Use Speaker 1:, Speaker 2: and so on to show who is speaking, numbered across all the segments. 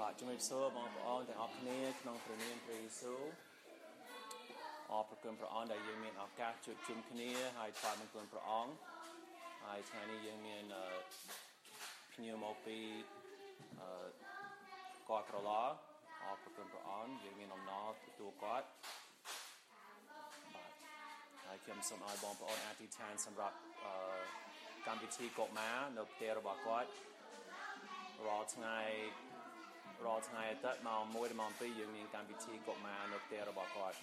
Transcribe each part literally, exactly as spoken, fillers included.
Speaker 1: បាទជំរាបសួរបងប្អូនទាំងអស់គ្នាក្នុងព្រះនាមព្រះយេស៊ូវអរព្រគុណព្រះអង្គដែលយើងមានឱកាសជួបជុំគ្នាហើយថ្វាយបង្គំព្រះអង្គហើយថ្ងៃនេះយើងមានភ្ញៀវមកពីអឺគាត់ក្រឡអរព្រគុណព្រះអង្គយើងមានអំណរទទួលគាត់បាទហើយខ្ញុំសូមឲ្យបងប្អូនអធិដ្ឋានសម្រាប់អឺកម្មវិធីកុមារនៅផ្ទះរបស់គាត់រាល់ថ្ងៃរាល់ថ្ងៃអាទិត្យម៉ោងមួយដល់ម៉ោងពីរយើងមានកម្មវិធីកុមារនៅផ្ទះរបស់គាត់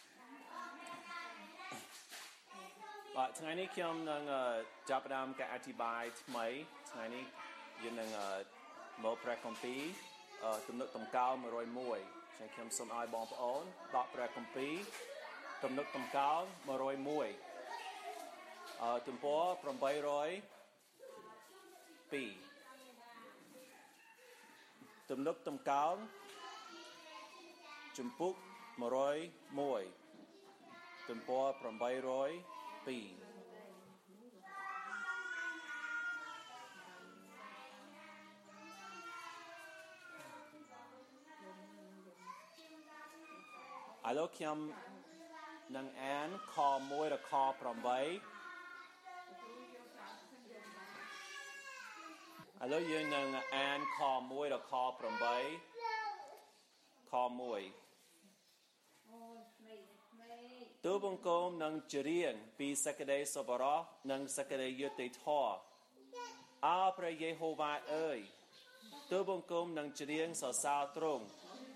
Speaker 1: បាទថ្ងៃនេះខ្ញុំនឹងចាប់ផ្ដើមការអធិប្បាយថ្មីថ្ងៃនេះយើងនឹងមកព្រះគម្ពីរទំនុកតម្កល់មួយរយមួយចឹងខ្ញុំសូមឲ្យបងប្អូនដកព្រះគម្ពីរទំនុកតម្កល់មួយរយមួយអឺទំព័រប្រាំបីរយពីរទំនុកតម្កល់ជំពូកមួយរយមួយទំព័រប្រាំបីរយពីរឥឡូវខ្ញុំនឹងអានខមួយដល់ខប្រាំបីឥឡូវយើងនឹងអានខមួយដល់ខប្រាំបីខមួយទូបង្គំនឹងច្រៀងពីសេចក្តីសប្បុរសនិងសេចក្តីយុត្តិធម៌អោព្រះយេហូវ៉ាអើយទូបង្គំនឹងច្រៀងសរសើរទ្រង់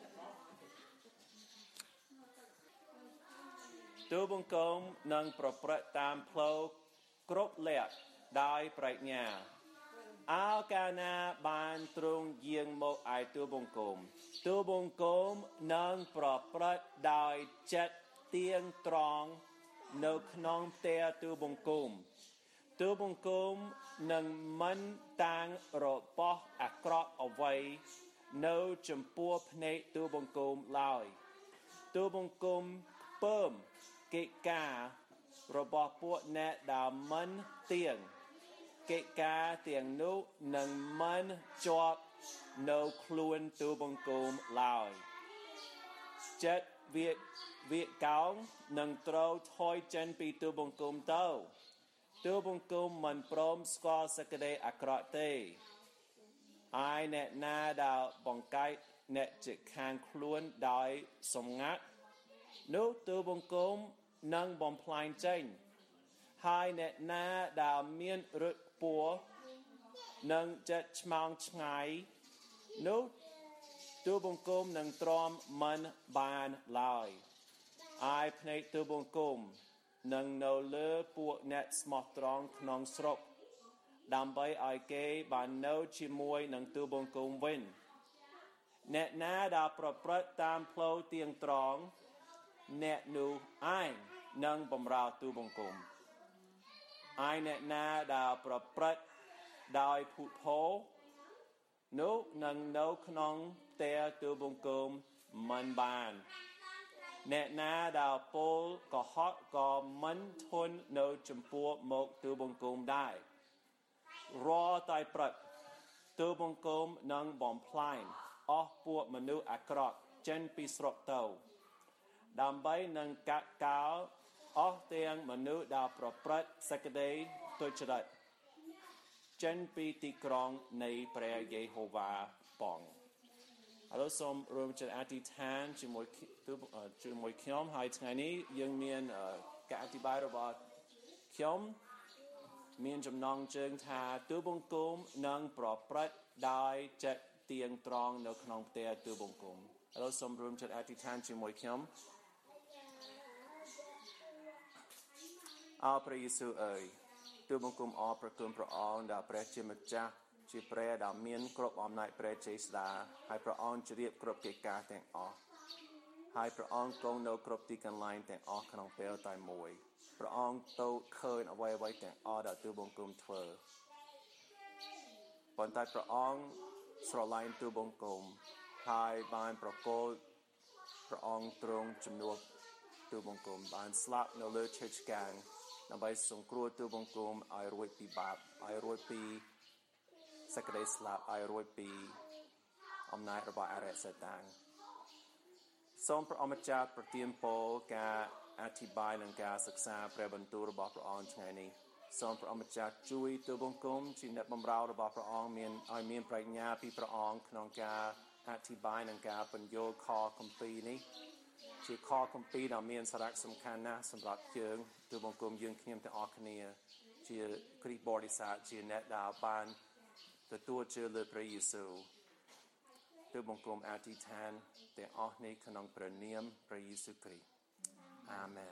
Speaker 1: ទូបង្គំនឹងប្រព្រឹត្តតាមផ្លូវគ្រប់លក្ខដោយប្រាជ្ញាអោកាលណាបានទ្រង់យាងមកឯទូបង្គំទូបង្គំនឹងប្រព្រឹត្តដោយចិត្តទៀងត្រង់នៅក្នុងផ្ទះទូបង្គំទូបង្គំនឹងមិនតាំងរបស់អាក្រក់អ្វីនៅចំពោះភ្នែកទូបង្គំឡើយទូបង្គំពើមកិច្ចការរបស់ពួកអ្នកដែលមិនទៀងកិច្ចការទាំងនោះនឹងមិនជាប់នៅខ្លួនទូបង្គំឡើយចិត្តវាវាកោងនឹងត្រូវថយចេញពីទូបង្គំទៅទូបង្គំមិនព្រមស្គាល់សេចក្តីអាក្រក់ទេហើយអ្នកណាដែលបង្កាច់អ្នកជិតខាងខ្លួនដោយសម្ងាត់នោះទូបង្គំនឹងបំផ្លាញចេញហើយអ្នកណាដែលមានរឹកពួរនឹងចិត្តឆ្មោងឆ្ងាយនោះទូបង្គំនឹងទ្រាំមិនបានឡើយអាយភ្នែកទូបង្គំនឹងនៅលើពួកអ្នកស្មោះត្រង់ក្នុងស្រុកដើម្បីឲ្យគេបាននៅជាមួយនឹងទូបង្គំវិញអ្នកណាដែលប្រព្រឹត្តតាមផ្លូវទៀងត្រង់អ្នកនោះឯងនឹងបម្រើទូបង្គំឯអ្នកណាដែលប្រព្រឹត្តដោយភូតភរនោះនឹងនៅក្នុងផ្ទះទូបង្គំមិនបានអ្នកណាដែលពលកុហកក៏មិនធន់នៅចំពោះមុខទូបង្គំដែររាល់តែព្រឹកទូបង្គំនឹងបំផ្លាញអស់ពួកមនុស្សអាក្រក់ចេញពីស្រុកទៅដើម្បីនឹងកាត់កោរអស់ទាំងមនុស្សដែលប្រព្រឹត្តសេចក្តីទុច្ចរិតចេញពីទីក្រុងនៃព្រះយេហូវ៉ាបងឥឡូវសូមរួមចិត្តអធិដ្ឋានជាមួយជាមួយខ្ញុំហើយថ្ងៃនេះយើងមានការអធិប្បាយរបស់ខ្ញុំមានចំណងជើងថាទូបង្គំនឹងប្រព្រឹត្តដោយចិត្តទៀងត្រង់នៅក្នុងផ្ទះទូបង្គំឥឡូវសូមរួមចិត្តអធិដ្ឋានជាមួយខ្ញុំអោព្រះយេស៊ូវអើយទូបង្គំអរព្រគុណព្រះអង្គដែលព្រះជាម្ចាស់ជាព្រះដែលមានគ្រប់អំណាចព្រះចេស្តាហើយព្រះអង្គជ្រាបគ្រប់កិច្ចការទាំងអស់ហើយព្រះអង្គគង់នៅគ្រប់ទីកន្លែងទាំងអស់ក្នុងពេលតែមួយព្រះអង្គទៅឃើញអ្វីអ្វីទាំងអស់ដែលទូបង្គំធ្វើប៉ុន្តែព្រះអង្គស្រឡាញ់ទូបង្គំហើយបានប្រគល់ព្រះអង្គទ្រង់ជំនួសទូបង្គំបានស្លាប់នៅលើឈើឆ្កាងដើម្បីសង្គ្រោះទូបង្គំឲ្យរួចពីបាបឲ្យរួចពីសេចក្តីស្លាប់ឲ្យរួចពីអំណាចរបស់អរិយសតាំងសូមព្រះអម្ចាស់ប្រទានពរការអធិប្បាយនិងការសិក្សាព្រះបន្ទូលរបស់ព្រះអង្គថ្ងៃនេះសូមព្រះអម្ចាស់ជួយទូលបង្គំជាអ្នកបម្រើរបស់ព្រះអង្គមានឲ្យមានប្រាជ្ញាពីព្រះអង្គក្នុងការអធិប្បាយនិងការបញ្យល់ខគម្ពីរនេះជាខគម្ពីរដ៏មានសារៈសំខាន់ណាស់សម្រាប់យើងទូលបង្គំយើងខ្ញុំទាំងអស់គ្នាជាគ្រីស្ទបរិស័ទជាអ្នកដែលបានទទួលជឿលើព្រះយេស៊ូវទូលបង្គំអធិដ្ឋានទាំងអស់នេះក្នុងព្រះនាមព្រះយេស៊ូវគ្រីស្ទអាមែន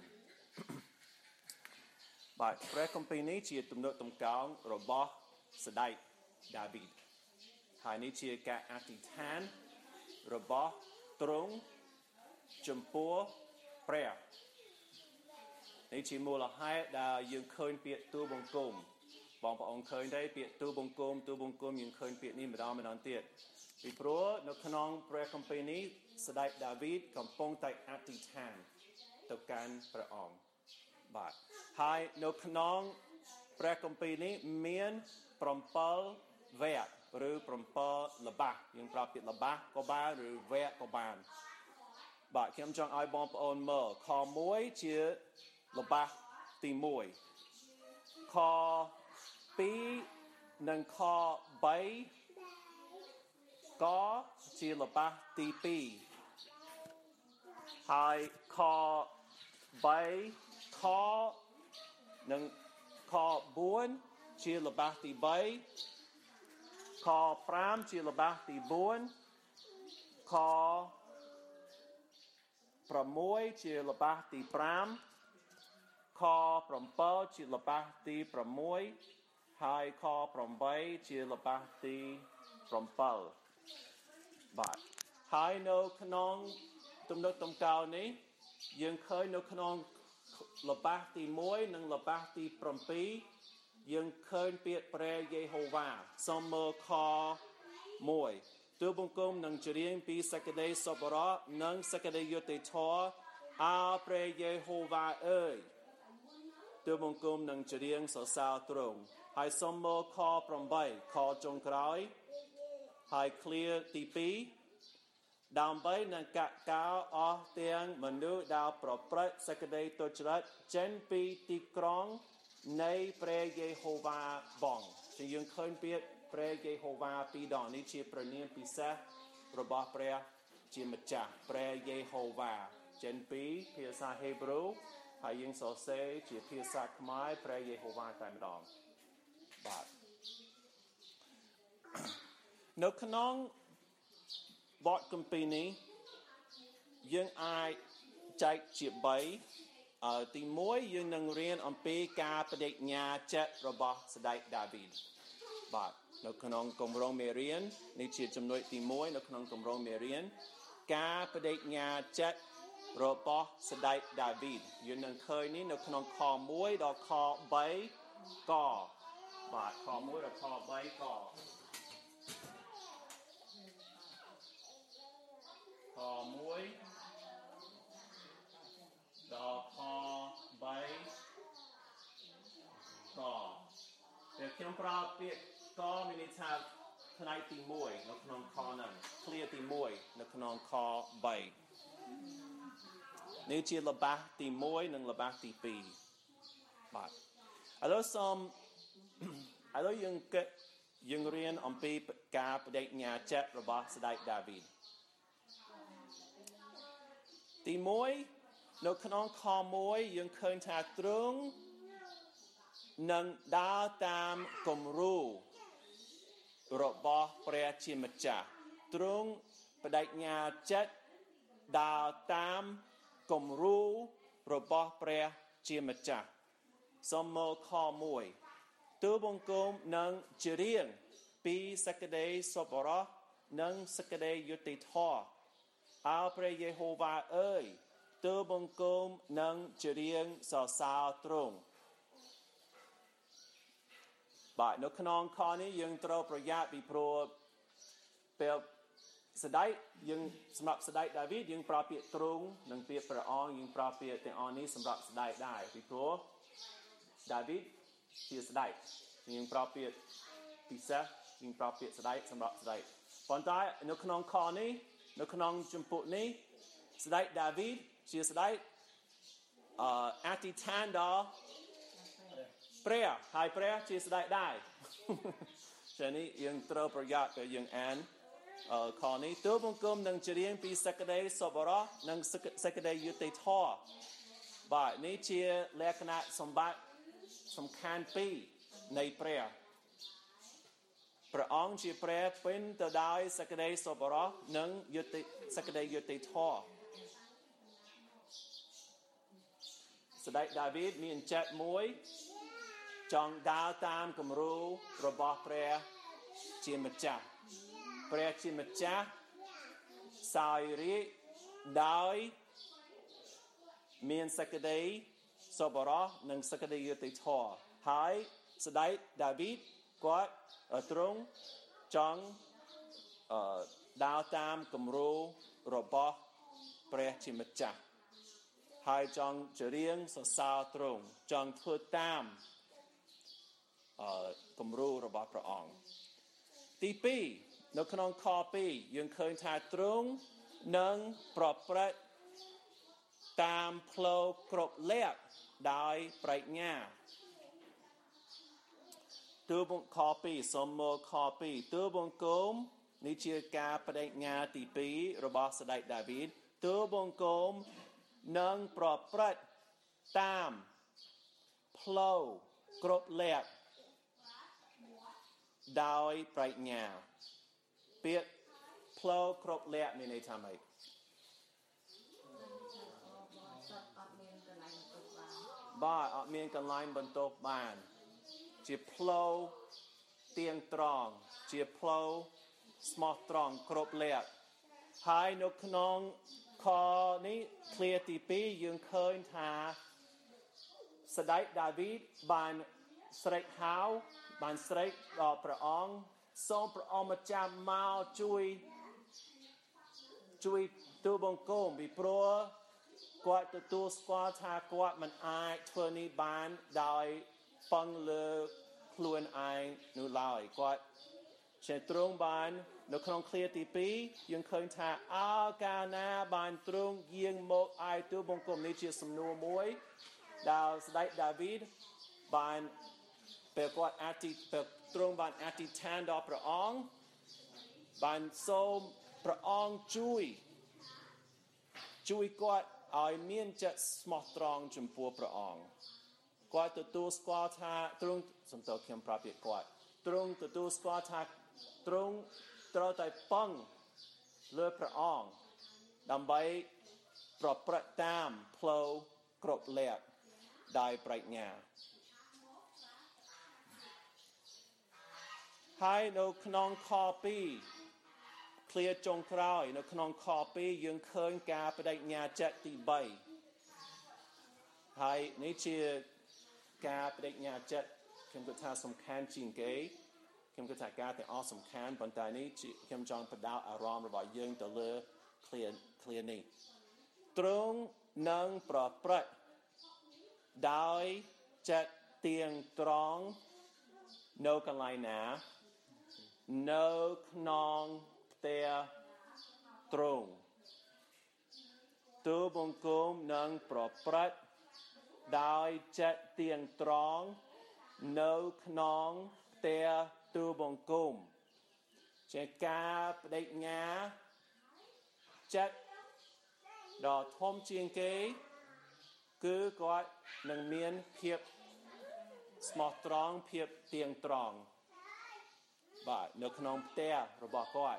Speaker 1: បាទព្រះគម្ពីរនេះជាទំនុកទំកោងរបស់ស្ដេចដាវីតហើយនេះជាការអធិដ្ឋានរបស់ទ្រង់ចំពោះព្រះនេះជាមូលហេតុដែលយើងឃើញពាក្យទូលបង្គំបងប្អូនឃើញទេពាក្យទូលបង្គំទូលបង្គំយើងឃើញពាក្យនេះម្ដងម្ដងទៀតពីព្រោះនៅក្នុងព្រះគម្ពីរនេះស្ដេចដាវីតកំពុងតែអធិដ្ឋានទៅកាន់ព្រះអង្គបាទហើយនៅក្នុងព្រះគម្ពីរនេះមាន7វគ្គឬ7ល្បះយើងប្រើពាក្យល្បះក៏បានឬវគ្គក៏បានបាទខ្ញុំចង់ឲ្យបងប្អូនមើលខមួយជាល្បះទីមួយខពីរនិងខបីក៏ជាល្បះទីពីរហើយខបីខនិងខបួនជាល្បះទីបីខប្រាំជាល្បះទីបួនខប្រាំមួយជាល្បះទីប្រាំខប្រាំbảyជាល្បះទីប្រាំមួយហើយខប្រាំបីជាល្បះទីប្រាំbảyបាទហើយនៅក្នុងទំនុកទំកោងនេះយើងឃើញនៅក្នុងល្បះទីមួយនិងល្បះទីប្រាំពីរយើងឃើញពាក្យព្រះយេហូវ៉ាសូមមើលខមួយទូលបង្គំនឹងច្រៀងពីសេចក្តីសប្បុរសនិងសេចក្តីយុត្តិធម៌អើព្រះយេហូវ៉ាអើយទូលបង្គំនឹងច្រៀងសរសើរទ្រង់ហើយសូមមើលខប្រាំបីខចុងក្រោយហើយឃ្លាទីពីរដើម្បីនឹងកកោអស់ទាំងមនុស្សដែលប្រព្រឹត្តសេចក្តីទុច្ចរិតចេញពីទីក្រុងនៃព្រះយេហូវ៉ាបងជាយើងឃើញពាក្យព្រះយេហូវ៉ាពីរដងនេះជាព្រះនាមពិសេសរបស់ព្រះជាម្ចាស់ព្រះយេហូវ៉ាចេញពីភាសាហេប្រ៊ូហើយយើងសរសេរជាភាសាខ្មែរព្រះយេហូវ៉ាតែម្ដងបាទនៅក្នុងបទគម្ពីរនេះយើងអាចចែកជាបីអឺទីមួយយើងនឹងរៀនអំពីការបដិញ្ញាចិត្តរបស់ស្ដេចដាវីតបាទនៅក្នុងគម្រោងមេរៀននេះជាចំណុចទីមួយនៅក្នុងគម្រោងមេរៀនការបដិញ្ញាចិត្តរបស់ស្ដេចដាវីតយើងនឹងឃើញនេះនៅក្នុងខមួយដល់ខបីកបាទខមួយដល់ខបីកខមួយដល់ខបីកតែខ្ញុំប្រើពាក្យកមានន័យថាផ្នែកទីមួយនៅក្នុងខហ្នឹងឃ្លាទីមួយនៅក្នុងខបីនេះជាល្បះទីមួយនិងល្បះទីពីរបាទឥឡូវសូមឥឡូវយើងកយើងរៀនអំពីការបដិញ្ញាចិត្តរបស់ស្ដេចដាវីតទីមួយនៅក្នុងខមួយយើងឃើញថាទ្រង់នឹងដើរតាមគំរូរបស់ព្រះជាម្ចាស់ទ្រង់បដិញ្ញាចិត្តដើរតាមគំរូរបស់ព្រះជាម្ចាស់សូមមើលខមួយទូលបង្គំនឹងច្រៀងពីសេចក្តីសប្បុរសនិងសេចក្តីយុត្តិធម៌អើព្រះយេហូវ៉ាអើយទូលបង្គំនឹងច្រៀងសរសើរទ្រង់បាទនៅក្នុងខនេះយើងត្រូវប្រយ័ត្នពីព្រោះពេលស្ដេចយើងសម្រាប់ស្ដេចដាវីតយើងប្រើពាក្យទ្រង់និងពាក្យព្រះអង្គយើងប្រើពាក្យទាំងអស់នេះសម្រាប់ស្ដេចដែរពីព្រោះដាវីតជាស្ដេចយើងប្រើពាក្យពិសេសយើងប្រើពាក្យស្ដេចសម្រាប់ស្ដេចប៉ុន្តែនៅក្នុងខនេះនៅក្នុងចម្ពោះនេះស្ដេចដាវីតជាស្ដេចអឺអធិដ្ឋានដល់ព្រះហើយព្រះជាស្ដេចដែរចានេះយើងត្រូវប្រយ័ត្នពេលយើងអានអឺខនេះទូលបង្គំនឹងច្រៀងពីសេចក្តីសប្បុរសនិងសេចក្តីយុត្តិធម៌បាទនេះជាលក្ខណៈសម្បត្តិសំខាន់ពីរនៃព្រះព្រះអង្គជាព្រះពេញទៅដោយសេចក្តីសប្បុរសនិងយុត្តិសេចក្តីយុត្តិធម៌ស្ដេចដាវីតមានចិត្តមួយចង់ដើរតាមគំរូរបស់ព្រះជាម្ចាស់ព្រះជាម្ចាស់សោយរាជដោយមានសេចក្តីសប្បុរសនិងសេចក្តីយុត្តិធម៌ហើយស្ដេចដាវីតគាត់ទ្រង់ចង់ដើរតាមគំរូរបស់ព្រះជាម្ចាស់ហើយចង់ច្រៀងសរសើរទ្រង់ចង់ធ្វើតាមអឺគំរូរបស់ព្រះអង្គទីពីរនៅក្នុងខពីរយើងឃើញថាទ្រង់នឹងប្រព្រឹត្តតាមផ្លូវគ្រប់លក្ខដោយប្រាជ្ញាទូលបង្គំពីរសំមោខពីរទូលបង្គំនេះជាការបដិញ្ញាទីពីររបស់ស្ដេចដាវីតទូលបង្គំនឹងប្រព្រឹត្តតាមផ្លូវគ្រប់លក្ខដោយប្រាជ្ញាពាក្យផ្លូវគ្រប់លក្ខមានន័យថាម៉េចបាទអត់មានកន្លែងបន្ទប់បានជាផ្លូវទៀងត្រង់ជាផ្លូវស្មោះត្រង់គ្រប់លក្ខហើយនៅក្នុងខនេះឃ្លាទីពីរយើងឃើញថាស្ដេចដាវីតបានស្រែកហៅបានស្រែកដល់ព្រះអង្គសូមព្រះអង្គម្ចាស់មកជួយជួយទូលបង្គំពីព្រោះគាត់ទទួលស្គាល់ថាគាត់មិនអាចធ្វើនេះបានដោយពឹងលើខ្លួនឯងនោះឡើយគាត់ជាទ្រង់បាននៅក្នុងឃ្លាទីពីរយើងឃើញថាអើកាលណាបានទ្រង់យាងមកឲ្យទូលបង្គំនេះជាសំណួរមួយដែលស្ដេចដាវីតបានពេលគាត់អធិពេលទ្រង់បានអធិដ្ឋានដល់ព្រះអង្គបានសូមព្រះអង្គជួយជួយគាត់ឲ្យមានចិត្តស្មោះត្រង់ចំពោះព្រះអង្គគាត់ទទួលស្គាល់ថាទ្រង់សំទោសខ្ញុំប្រាប់ពាក្យគាត់ទ្រង់ទទួលស្គាល់ថាទ្រង់ត្រូវតែពឹងលើព្រះអង្គដើម្បីប្រព្រឹត្តតាមផ្លូវគ្រប់លក្ខដោយប្រាជ្ញាហើយនៅក្នុងខពីរឃ្លាចុងក្រោយនៅក្នុងខពីរយើងឃើញការបដិញ្ញាចិត្តទីបីហើយនេះជាការបដិញ្ញាចិត្តខ្ញុំគិតថាសំខាន់ជាងគេខ្ញុំគិតថាការទាំងអស់សំខាន់ប៉ុន្តែនេះខ្ញុំចង់បដោតអារម្មណ៍របស់យើងទៅលើឃ្លាឃ្លានេះទ្រង់នឹងប្រព្រឹត្តដោយចិត្តទៀងត្រង់នៅកន្លែងណានៅក្នុងផ្ទះទ្រង់ទូលបង្គំនឹងប្រព្រឹត្តដោយចិត្តទៀងត្រង់នៅក្នុងផ្ទះទូលបង្គំជាការបដិញ្ញាចិត្តដ៏ធំជាងគេគឺគាត់នឹងមានភាពស្មោះត្រង់ភាពទៀងត្រង់បាទនៅក្នុងផ្ទះរបស់គាត់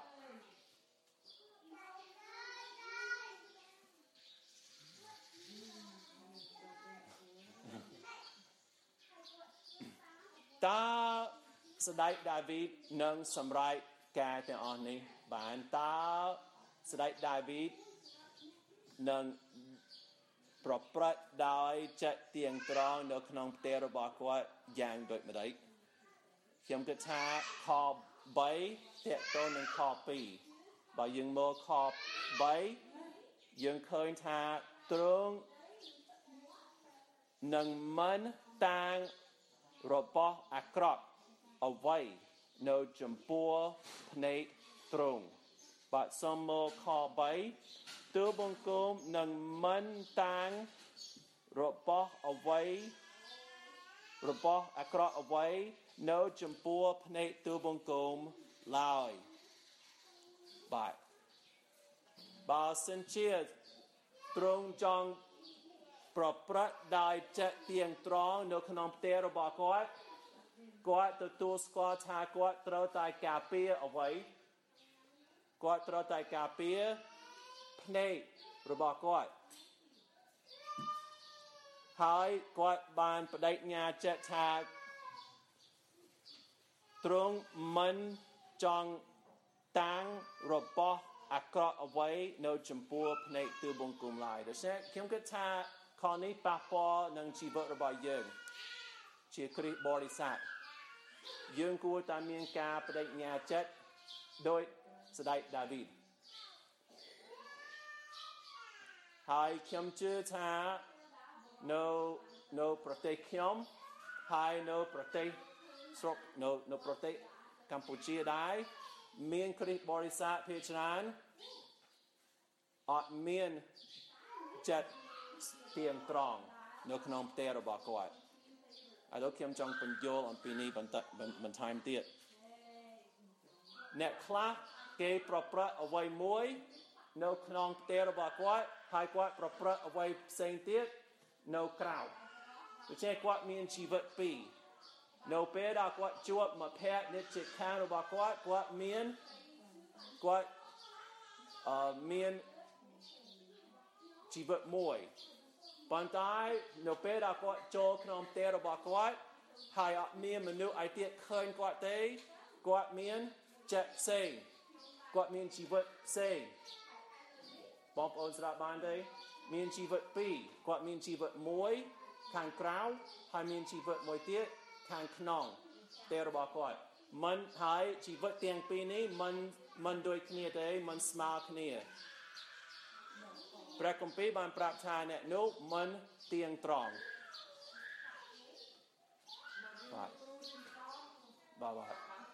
Speaker 1: តើស្ដេចដាវីតនឹងសម្រេចការទាំងអស់នេះបានតើស្ដេចដាវីតនឹងប្រព្រឹត្តដោយចិត្តទៀងត្រង់នៅក្នុងផ្ទះរបស់គាត់យ៉ាងដូចម្ដេចខ្ញុំគិតថាខបីតកតនឹងខពីរបើយើងមើលខបីយើងឃើញថាទ្រង់នឹងមិនតាំងរបស់អាក្រក់អ្វីនៅចំពោះភ្នែកទ្រង់បាត់សំមកខបីទូបង្គំនឹងមិនតាំងរបស់អ្វីរបស់អាក្រក់អ្វីនៅចំពោះភ្នែកទូបង្គំឡើយបាទបើសិនជាទ្រង់ចង់ប្រព្រឹត្តដោយចិត្តទៀងត្រង់នៅក្នុងផ្ទះរបស់គាត់គាត់ទទួលស្គាល់ថាគាត់ត្រូវតែការពារអ្វីគាត់ត្រូវតែការពារភ្នែករបស់គាត់ហើយគាត់បានបដិញ្ញាចិត្តថាទ្រង់មិនចង់តាំងរបស់អាក្រក់អ្វីនៅចំពោះភ្នែកទូបង្គំឡើយដូច្នេះខ្ញុំគិតថាខនេះប៉ះពាល់នឹងជីវិតរបស់យើងជាគ្រីស្ទបរិស័ទយើងគួរតែមានការបដិញ្ញាចិត្តដោយស្ដេចដាវីតហើយខ្ញុំជឿថានៅនៅប្រទេសខ្ញុំហើយនៅប្រទេសស្រុកនៅនៅប្រទេសកម្ពុជាដែរមានគ្រីស្ទបរិស័ទភាគច្រើនអត់មានចិត្តទៀងត្រង់នៅក្នុងផ្ទះរបស់គាត់ឥឡូវខ្ញុំចង់បញ្យល់អំពីនេះបន្បន្ថែមទៀតអ្នកខ្លះគេប្រព្រឹត្តអ្វីមួយនៅក្នុងផ្ទះរបស់គាត់ហើយគាត់ប្រព្រឹត្តអ្វីផ្សេងទៀតនៅក្រៅដូច្នេះគាត់មានជីវិតពីរនៅពេលដែលគាត់ជួបមិត្តភក្តិនិច្ចខាងរបស់គាត់គាត់មានគាត់អឺមានជីវិតមួយប៉ុន្តែនៅពេលដែលគាត់ចូលក្នុងផ្ទះរបស់គាត់ហើយអត់មានមនុស្សឯទៀតឃើញគាត់ទេគាត់មានចិត្តផ្សេងគាត់មានជីវិតផ្សេងបងប្អូនស្ដាប់បានទេមានជីវិតពីរគាត់មានជីវិតមួយខាងក្រៅហើយមានជីវិតមួយទៀតខាងក្នុងផ្ទះរបស់គាត់មិនហើយជីវិតទាំងពីរនេះមិនមិនដូចគ្នាទេមិនស្មើគ្នាព្រះគម្ពីរបានប្រាប់ថាអ្នកនោះមិនទៀងត្រង់បាទបាទបាទ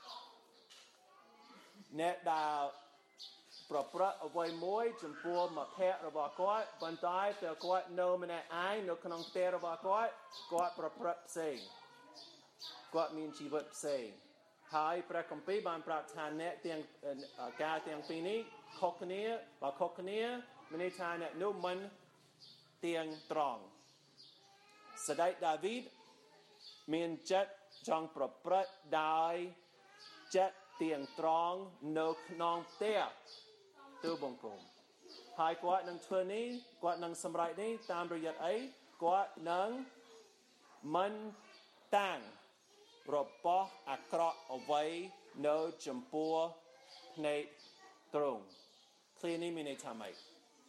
Speaker 1: អ្នកដែលប្រព្រឹត្តអ្វីមួយចំពោះមិត្តភក្តិរបស់គាត់ប៉ុន្តែពេលគាត់នៅម្នាក់ឯងនៅក្នុងផ្ទះរបស់គាត់គាត់ប្រព្រឹត្តផ្សេងគាត់មានជីវិតផ្សេងហើយព្រះគម្ពីរបានប្រាប់ថាអ្នកទាំងការទាំងពីរនេះខុសគ្នាបើខុសគ្នាមានន័យថាអ្នកនោះមិនទៀងត្រង់ស្ដេចដាវីតមានចិត្តចង់ប្រព្រឹត្តដោយចិត្តទៀងត្រង់នៅក្នុងផ្ទះទូបង្គំហើយគាត់នឹងធ្វើនេះគាត់នឹងសម្រេចនេះតាមរយៈអីគាត់នឹងមិនតាំងរបស់អាក្រក់អ្វីនៅចំពោះភ្នែកទ្រង់ឃ្លានេះមានន័យថាម៉េច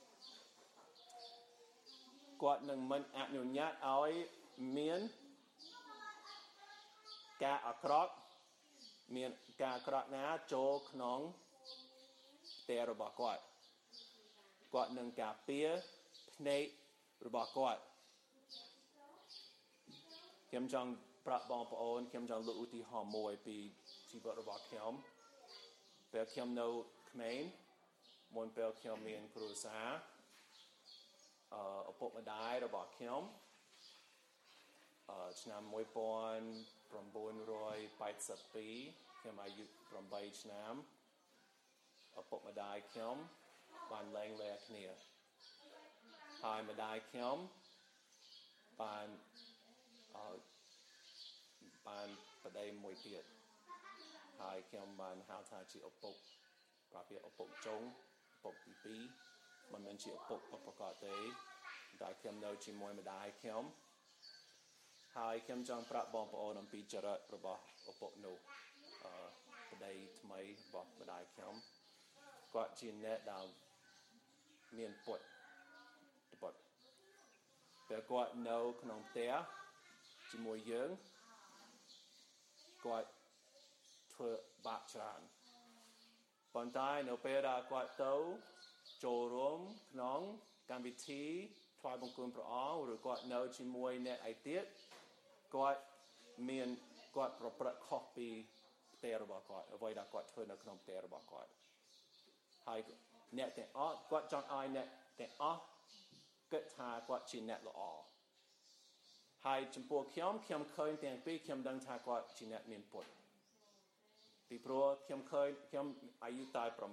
Speaker 1: គាត់នឹងមិនអនុញ្ញាតឲ្យមានការអាក្រក់មានការអាក្រក់ណាចូលក្នុងផ្ទះរបស់គាត់គាត់នឹងការពារភ្នែករបស់គាត់ខ្ញុំចង់ប្រាប់បងប្អូនខ្ញុំចង់លើកឧទាហរណ៍មួយពីជីវិតរបស់ខ្ញុំពេលខ្ញុំនៅក្មេងមុនពេលខ្ញុំមានគ្រួសារអឺឪពុកម្ដាយរបស់ខ្ញុំអឺឆ្នាំmột nghìn chín trăm tám mươi haiខ្ញុំអាយុeightឆ្នាំឪពុកម្ដាយខ្ញុំបានលែងលះគ្នាហើយម្ដាយខ្ញុំបានអឺបានប្តីមួយទៀតហើយខ្ញុំបានហៅថាជាឪពុកប្រភេទឪពុកចុងឪពុកទីពីរមិនមែនជាឪពុកប្រកបទេតែខ្ញុំនៅជាមួយម្ដាយខ្ញុំហើយខ្ញុំចង់ប្រាប់បងប្អូនអំពីចរិតរបស់ឪពុកនោះអឺប្តីថ្មីរបស់ម្ដាយខ្ញុំគាត់ជាអ្នកដែលមានពុតពុតពេលគាត់នៅក្នុងផ្ទះជាមួយយើងគាត់ធ្វើបាបច្រើនប៉ុន្តែនៅពេលដែលគាត់ទៅចូលរួមក្នុងកម្មវិធីថ្វាយបង្គំព្រះអង្គឬគាត់នៅជាមួយអ្នកឯទៀតគាត់មានគាត់ប្រព្រឹត្តខុសពីផ្ទះរបស់គាត់អ្វីដែលគាត់ធ្វើនៅក្នុងផ្ទះរបស់គាត់ហើយអ្នកទាំងអស់គាត់ចង់ឲ្យអ្នកទាំងអស់គិតថាគាត់ជាអ្នកល្អហើយចំពោះខ្ញុំខ្ញុំឃើញទាំងពីរខ្ញុំដឹងថាគាត់ជាអ្នកមានពុតពីព្រោះខ្ញុំឃើញខ្ញុំអាយុតែ8 9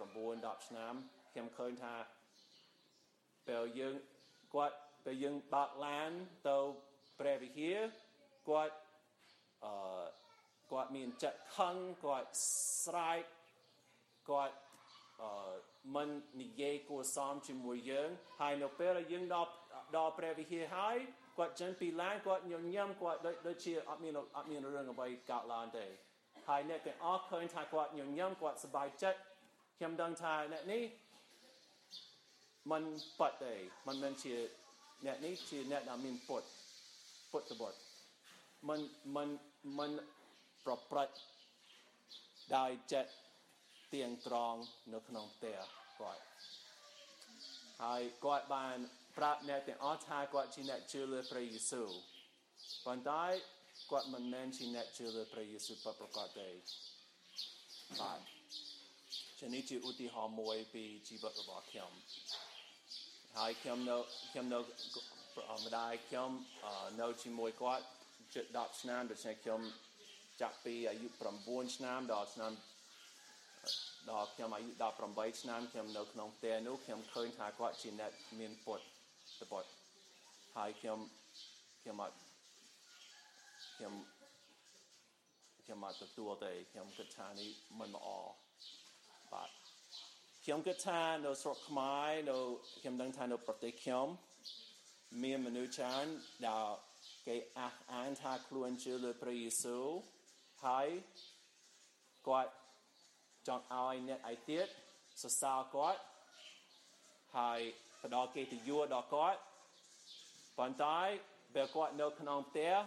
Speaker 1: 10ឆ្នាំខ្ញុំឃើញថាពេលយើងគាត់ពេលយើងបើកឡានទៅព្រះវិហារគាត់អឺគាត់មានចិត្តខឹងគាត់ស្រែកគាត់អឺមិននិយាយគួរសមជាមួយយើងហើយនៅពេលយើងដល់ដល់ព្រះវិហារហើយគាត់ចេញពីឡានគាត់ញញឹមគាត់ដូចដូចជាអត់មានអត់មានរឿងអ្វីកើតឡើងទេហើយអ្នកទាំងអស់ឃើញថាគាត់ញញឹមគាត់សប្បាយចិត្តខ្ញុំដឹងថាអ្នកនេះមិនប៉ាត់ទេមិនមែនជាអ្នកនេះជាអ្នកដែលមានពុតពុតបុត្រមិនមិនមិនប្រព្រឹត្តដោយចិត្តទៀងត្រង់នៅក្នុងផ្ទះគាត់ហើយគាត់បានប្រាប់អ្នកទាំងអស់ថាគាត់ជាអ្នកជឿលើព្រះយេស៊ូវប៉ុន្តែគាត់មិនមែនជាអ្នកជឿលើព្រះយេស៊ូវពិតប្រាកដទេបាទជានេះជាឧទាហរណ៍មួយពីជីវិតរបស់ខ្ញុំហើយខ្ញុំនៅខ្ញុំនៅម្ដាយខ្ញុំនៅជាមួយគាត់ជិត10ឆ្នាំដូច្នេះខ្ញុំចាប់ពីអាយុ9ឆ្នាំដល់ឆ្នាំដល់ខ្ញុំអាយុ18ឆ្នាំខ្ញុំនៅក្នុងផ្ទះនោះខ្ញុំឃើញថាគាត់ជាអ្នកមានពុតតពុតហើយខ្ញុំខ្ញុំអត់ខ្ញុំខ្ញុំអត់ទទួលទេខ្ញុំគិតថានេះមិនល្អបាទខ្ញុំគិតថានៅស្រុកខ្មែរនៅខ្ញុំដឹងថានៅប្រទេសខ្ញុំមានមនុស្សច្រើនដែលគេអះអាងថាខ្លួនជឿលើព្រះយេស៊ូវហើយគាត់ចង់ឲ្យអ្នកឯទៀតសរសើរគាត់ហើយផ្ដល់កិត្តិយសដល់គាត់ប៉ុន្តែបើគាត់នៅក្នុងផ្ទះ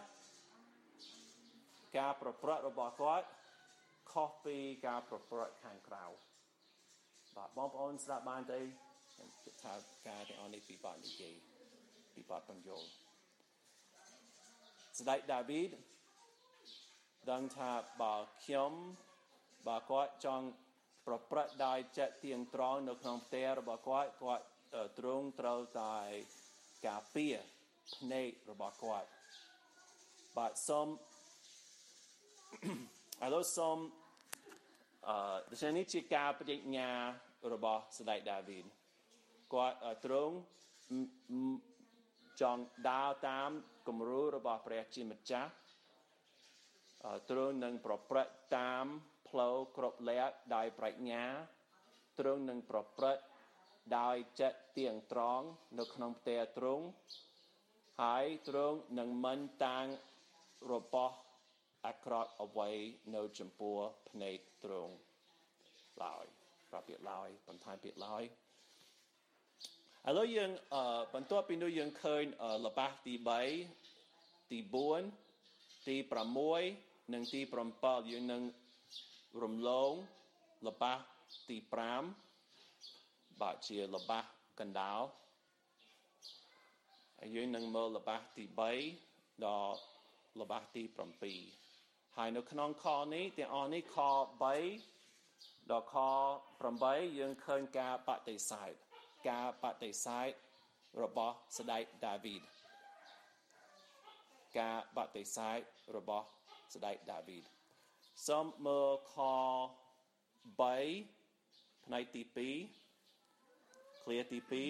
Speaker 1: ការប្រព្រឹត្តរបស់គាត់ខុសពីការប្រព្រឹត្តខាងក្រៅបាទបងប្អូនស្ដាប់បានទេថាការទាំងអស់នេះពីបាត់និយាយពីបាត់បញ្យល់ស្ដេចដាវីតដឹងថាបើខ្ញុំបើគាត់ចង់ប្រព្រឹត្តដោយចិត្តទៀងត្រង់នៅក្នុងផ្ទះរបស់គាត់គាត់ទ្រង់ត្រូវតែការពារភ្នែករបស់គាត់បាទសូមឥឡូវសូមអឺដូច្នេះជាការបដិញ្ញារបស់ស្ដេចដាវីតគាត់ទ្រង់ចង់ដើរតាមគំរូរបស់ព្រះជាម្ចាស់ទ្រង់នឹងប្រព្រឹត្តតាមផ្លូវគ្រប់លក្ខដោយប្រាជ្ញាទ្រង់នឹងប្រព្រឹត្តដោយចិត្តទៀងត្រង់នៅក្នុងផ្ទះទ្រង់ហើយទ្រង់នឹងមិនតាំងរបស់អាក្រក់អ្វីនៅចំពោះភ្នែកទ្រង់ឡើយប្រាប់ពាក្យឡើយបន្ថែមពាក្យឡើយឥឡូវយើងបន្ទាប់ពីនោះយើងឃើញល្បះទី3ទី4ទី6និងទី7យើងនឹងរំលងល្បះទី5បាទជាល្បះកណ្ដាលហើយយើងនឹងមើលល្បះទី3ដល់ល្បះទី7ហើយនៅក្នុងខនេះទាំងអស់នេះខ3ដល់ខ8យើងឃើញការបដិសេធការបដិសេធរបស់ស្ដេចដាវីតការបដិសេធរបស់ស្ដេចដាវីតសូមមើលខ3ផ្នែកទី2 clear ទី2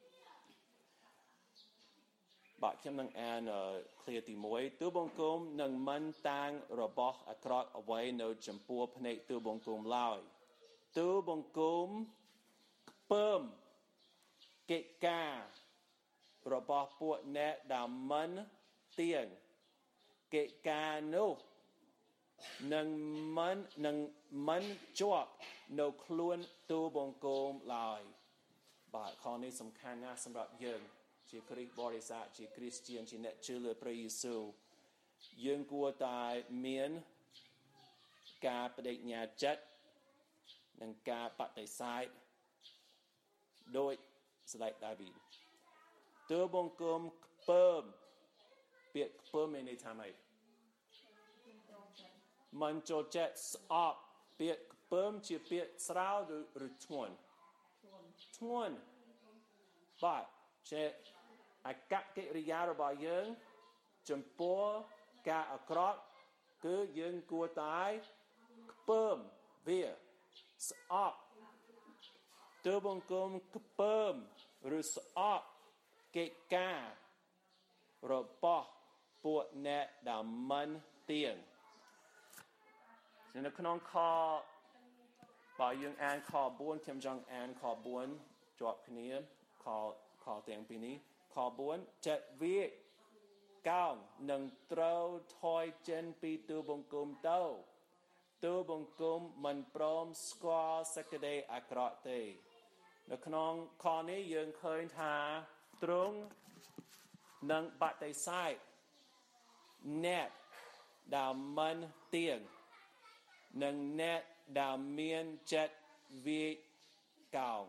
Speaker 1: បាទខ្ញុំនឹងអាន clear ទី1ទូបង្គំនឹងមិនតាំងរបស់អាក្រក់អ្វីនៅចំពោះភ្នែកទូបង្គំឡើយទូបង្គំខ្ពើមកិច្ចការរបស់ពួកអ្នកដែលមិនទៀងកិច្ចការនោះនឹងមិននឹងមិនជាប់នៅខ្លួនទូបង្គំឡើយបាទខនេះសំខាន់ណាស់សម្រាប់យើងជាគ្រីស្ទបរិស័ទជាគ្រីស្ទានជាអ្នកជឿលើព្រះយេស៊ូវយើងគួរតែមានការបដិញ្ញាចិត្តនិងការបដិសេធដោយស្ដេចដាវីតទូបង្គំខ្ពើមពាក្យខ្ពើមមានន័យថាម៉េចមិនចូលចិត្តស្អប់ពាក្យខ្ពើមជាពាក្យស្រាលឬធ្ងន់ធ្ងន់បាទជាអកកិរិយារបស់យើងចំពោះការអាក្រក់គឺយើងគួរតែខ្ពើមវាស្អប់ទើបង្គំខ្ពើមឬស្អប់កិច្ចការរបស់ពួកអ្នកដែលមិនទៀងនៅក្នុងខបើយើងអានខបួនខ្ញុំចង់អានខបួនជាប់គ្នាខខទាំងពីរនេះខបួនចិត្តវាកោងនឹងត្រូវថយចេញពីទូបង្គំទៅទូបង្គំមិនព្រមស្គាល់សេចក្តីអាក្រក់ទេនៅក្នុងខនេះយើងឃើញថាទ្រង់នឹងបដិសេធអ្នកដែលមិនទៀងនិងអ្នកដែលមានចិត្តវាកោង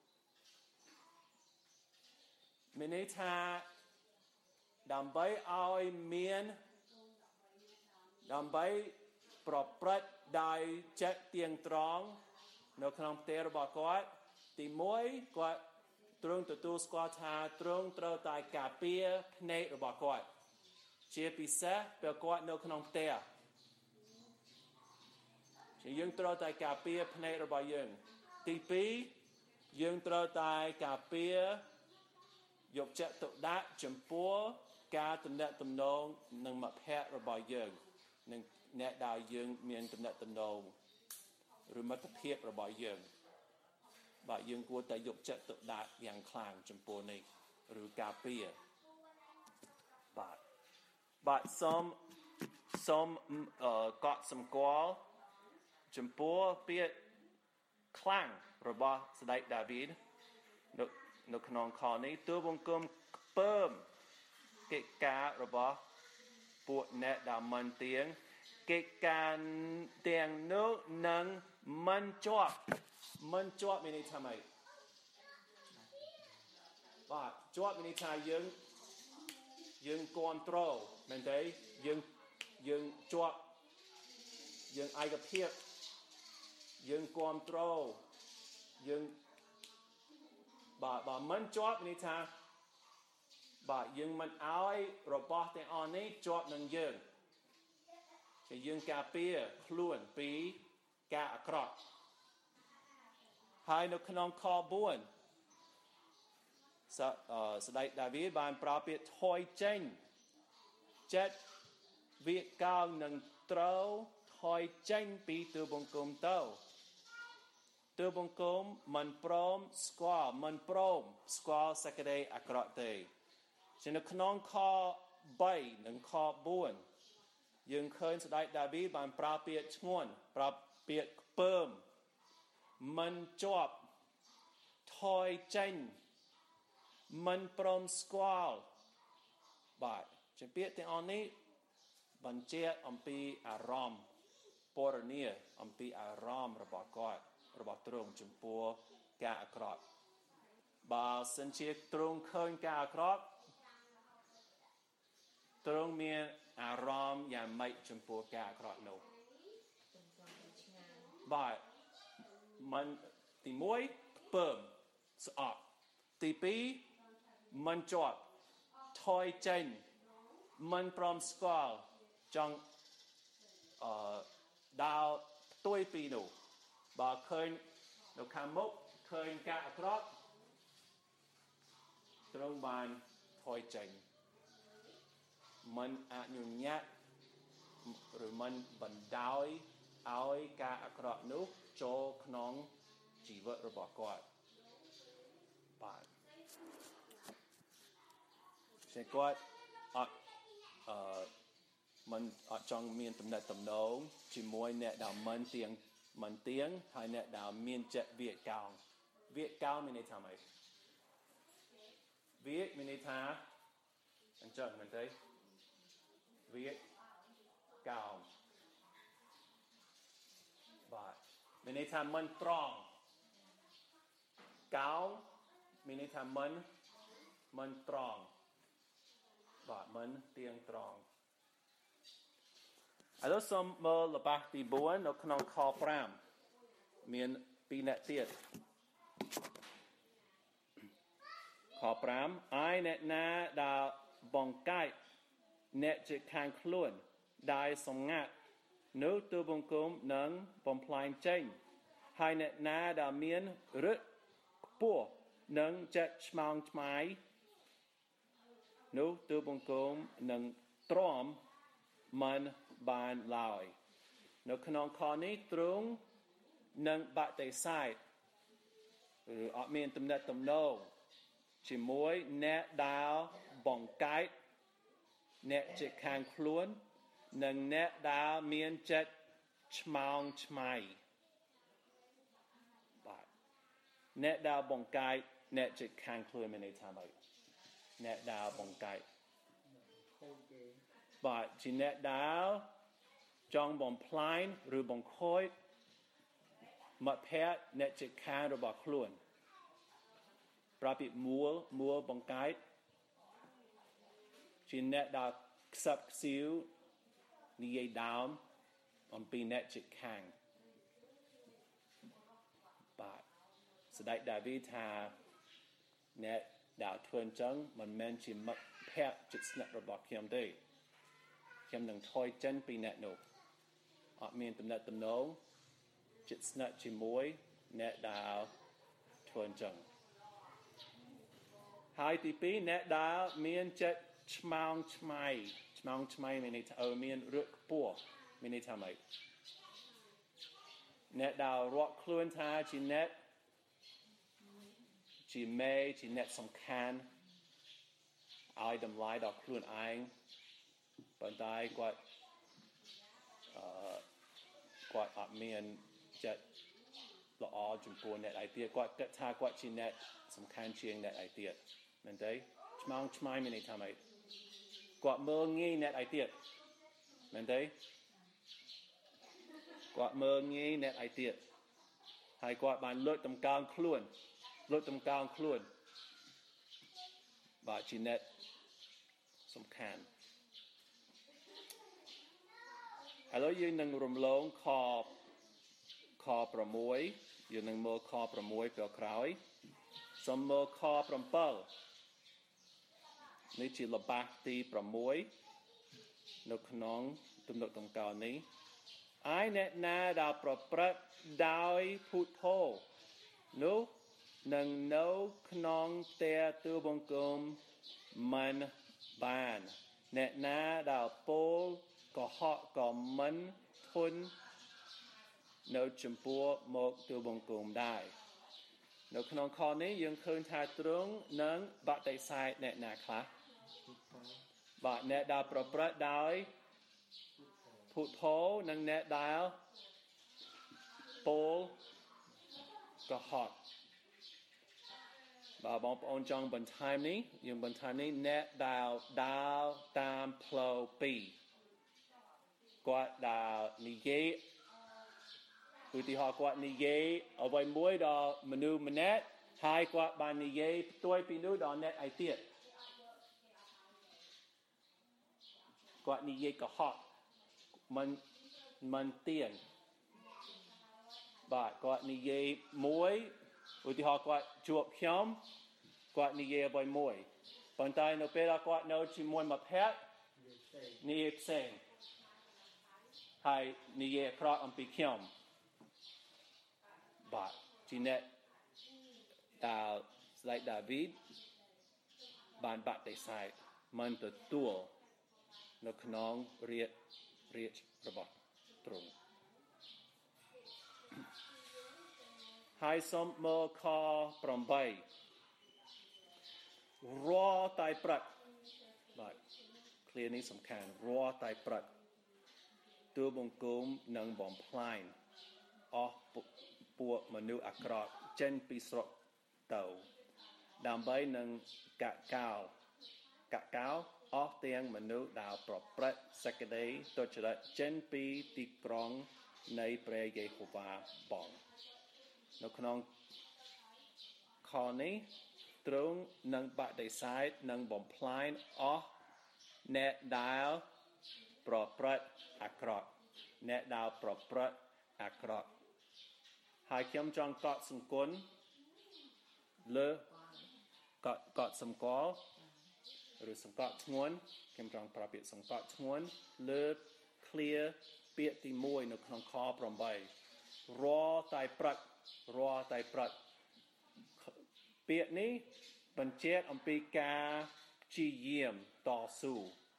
Speaker 1: មានន័យថាដើម្បីឲ្យមានដើម្បីប្រព្រឹត្តដោយចិត្តទៀងត្រង់នៅក្នុងផ្ទះរបស់គាត់ទីមួយគាត់ទ្រង់ទទួលស្គាល់ថាទ្រង់ត្រូវតែការពារភ្នែករបស់គាត់ជាពិសេសពេលគាត់នៅក្នុងផ្ទះជាយើងត្រូវតែការពារភ្នែករបស់យើងទីពីរយើងត្រូវតែការពារយកចិត្តទុកដាក់ចំពោះការទំនាក់ទំនងនឹងមិត្តភក្តិរបស់យើងនិងអ្នកដែលយើងមានទំនាក់ទំនងឬមិត្តភាពរបស់យើងបាទយើងគួរតែយកចិត្តទុកដាក់យ៉ាងខ្លាំងចំពោះនេះឬការពារបាទបាទសូមសូមកត់សម្គាល់ចំពោះពាក្យខ្លាំងរបស់ស្ដេចដាវីតនៅនៅក្នុងខនេះទូបង្គំខ្ពើមកិច្ចការរបស់ពួកអ្នកដែលមិនទៀងកិច្ចការទាំងនោះនឹងមិនជាប់មិនជាប់មានន័យថាម៉េចបាទជាប់មានន័យថាយើងយើងគ្រប់គ្រងមែនទេយើងយើងជាប់យើងឯកភាពយើងគ្រប់គ្រងយើងបាទបើមិនជាប់នេះថាបាទយើងមិនឲ្យរបស់ទាំងអស់នេះជាប់នឹងយើងជាយើងការពារខ្លួនពីការអាក្រក់ហើយនៅក្នុងខបួនស្ដេចដាវីតបានប្រើពាក្យថយចេញចិត្តវាកោងនឹងត្រូវថយចេញពីទូបង្គំទៅទូបង្គំមិនព្រមស្គាល់មិនព្រមស្គាល់សេចក្តីអាក្រក់ទេជានៅក្នុងខបីនិងខបួនយើងឃើញស្ដេចដាវីតបានប្រើពាក្យឈ្ងន់ប្រើពាក្យខ្ពើមមិនជាប់ថយចេញមិនព្រមស្គាល់បាទជាពាក្យទាំងអស់នេះបញ្ជាក់អំពីអារម្មណ៍ពរនីអំពីអារម្មណ៍របស់គាត់របស់ទ្រង់ចំពោះការអាក្រក់បើសិនជាទ្រង់ឃើញការអាក្រក់ទ្រង់មានអារម្មណ៍យ៉ាងម៉េចចំពោះការអាក្រក់នោះបាទមិនទីមួយខ្ពើមស្អប់ទីពីរមិនជាប់ថយចេញមិនព្រមស្គាល់ចង់អឺដើរផ្ទុយពីនោះបើឃើញនៅខាងមុខឃើញការអាក្រក់ទ្រង់បានថយចេញមិនអនុញ្ញាតឬមិនបណ្ដោយឲ្យការអាក្រក់នោះចូលក្នុងជីវិតរបស់គាត់បាទជាគាត់អត់អឺមិនអត់ចង់មានទំនាក់ទំនងជាមួយអ្នកដែលមិនទៀងមិនទៀងហើយអ្នកដែលមានចិត្តវាកោងវាកោងមានន័យថាម៉េចវាមានន័យថាអញ្ចឹងមែនទេវាកោងបាទមានន័យថាមិនត្រង់កោងមានន័យថាមិនមិនត្រង់បាទមិនទៀងត្រង់ឥឡូវសូមមើលល្បះទីបួននៅក្នុងខប្រាំមានពីរអ្នកទៀតខប្រាំaiអ្នកណាដែលបង្កាច់អ្នកជិតខាងខ្លួនដែលសម្ងាត់នោះទូបង្គំនឹងបំផ្លាញចេញហើយអ្នកណាដែលមានរឹកខ្ពស់នឹងចិត្តឆ្មោងឆ្មៃនោះទូបង្គំនឹងទ្រាំមិនបានឡើយនៅក្នុងខនេះទ្រង់នឹងបដិសេធឬអត់មានទំនាក់ទំនងជាមួយអ្នកដែលបង្កាច់អ្នកជិតខាងខ្លួននិងអ្នកដែលមានចិត្តឆ្មោងឆ្មៃបាទអ្នកដែលបង្កាច់អ្នកជិតខាងខ្លួនមានន័យថាម៉េចអ្នកដែលបង្កាច់បាទជាអ្នកដែលចង់បំផ្លាញឬបង្ខូចមិត្តភក្តិអ្នកជិតខាងរបស់ខ្លួនប្រាប់ពីមួលមួលបង្កាច់ជាអ្នកដែលខ្សឹបខ្សៀវនិយាយដើមអំពីអ្នកជិតខាងបាទស្ដេចដាវីថាអ្នកដែលធ្វើអញ្ចឹងមិនមែនជាមិត្តភក្តិជិតស្និទ្ធរបស់ខ្ញុំទេខ្ញុំនឹងថយចេញពីអ្នកនោះអត់មានទំនាក់ទំនងជិតស្និទ្ធជាមួយអ្នកដែលធ្វើអញ្ចឹងហើយទីពីរអ្នកដែលមានចិត្តឆ្មោងឆ្មៃឆ្មោងឆ្មៃមានន័យថាអឺមានរឹកខ្ពស់មានន័យថាម៉េចអ្នកដែលរកខ្លួនថាជាអ្នកជាមេជាអ្នកសំខាន់ឲ្យតម្លៃដល់ខ្លួនឯងប៉ុន្តែគាត់អឺគាត់អត់មានចិត្តល្អចំពោះអ្នកឯទៀតគាត់គិតថាគាត់ជាអ្នកសំខាន់ជាងអ្នកឯទៀតមែនទេឆ្មោងឆ្មៃមានន័យថាម៉េចគាត់មើលងាយអ្នកឯទៀតមែនទេគាត់មើលងាយអ្នកឯទៀតហើយគាត់បានលួចតម្កើងខ្លួនលួចតម្កើងខ្លួនបាទជាអ្នកសំខាន់ឥឡូវយើងនឹងរំលងខខ6យើងនឹងមើលខ6ពេលក្រោយសូមមើលខ7នេះជាល្បះទី6នៅក្នុងទំនុកតម្កល់នេះឯអ្នកណាដែលប្រព្រឹត្តដោយភូតភរនោះនឹងនៅក្នុងផ្ទះទូបង្គំមិនបានអ្នកណាដែលពោលកុហកក៏មិនធន់នៅចំពោះមកទូបង្គំដែរនៅក្នុងខនេះយើងឃើញថាទ្រង់នឹងបដិសេធអ្នកណាខ្លះបាទអ្នកដែលប្រព្រឹត្តដោយភូតភរនិងអ្នកដែលពោលកុហកបាទបងប្អូនចង់បន្ថែមនេះយើងបន្ថែមនេះអ្នកដែលដើរតាមផ្លូវពីរគាត់ដែលនិយាយឧទាហរណ៍គាត់និយាយអ្វីមួយដល់មនុស្សម្នាក់ហើយគាត់បាននិយាយផ្ទុយពីនោះដល់អ្នកឯទៀតគាត់និយាយកុហកមិនមិនទៀងបាទគាត់និយាយមួយឧទាហរណ៍គាត់ជួបខ្ញុំគាត់និយាយអ្វីមួយប៉ុន្តែនៅពេលដែលគាត់នៅជាមួយមិត្តភក្តិនិយាយផ្សេងហើយនិយាយអាក្រក់អំពីខ្ញុំបាទជាអ្នកដែលស្ដេចដាវីតបានបដិសេធមិនទទួលនៅក្នុងរាជរាជរបស់ទ្រង់ហើយសូមមើលខ8រាល់តែព្រឹកបាទឃ្លានេះសំខាន់រាល់តែព្រឹកទូបង្គំនឹងបំផ្លាញអស់ពួកមនុស្សអាក្រក់ចេញពីស្រុកទៅដើម្បីនឹងកកោកកោអស់ទាំងមនុស្សដែលប្រព្រឹត្តសេចក្តីទុច្ចរិតចេញពីទីក្រុងនៃព្រះយេហូវ៉ាបងនៅក្នុងខនេះទ្រង់នឹងបដិសេធនឹងបំផ្លាញអស់អ្នកដែលប្រព្រឹត្តអាក្រក់អ្នកដែលប្រព្រឹត្តអាក្រក់ហើយខ្ញុំចង់កត់សង្កត់លើកត់កត់សម្គាល់ឬសង្កត់ធ្ងន់ខ្ញុំចង់ប្រើពាក្យសង្កត់ធ្ងន់លើក clear ពាក្យទីមួយនៅក្នុងខ8រាល់តែព្រឹករាល់តែព្រឹកពាក្យនេះបញ្ជាក់អំពីការព្យាយាមតស៊ូ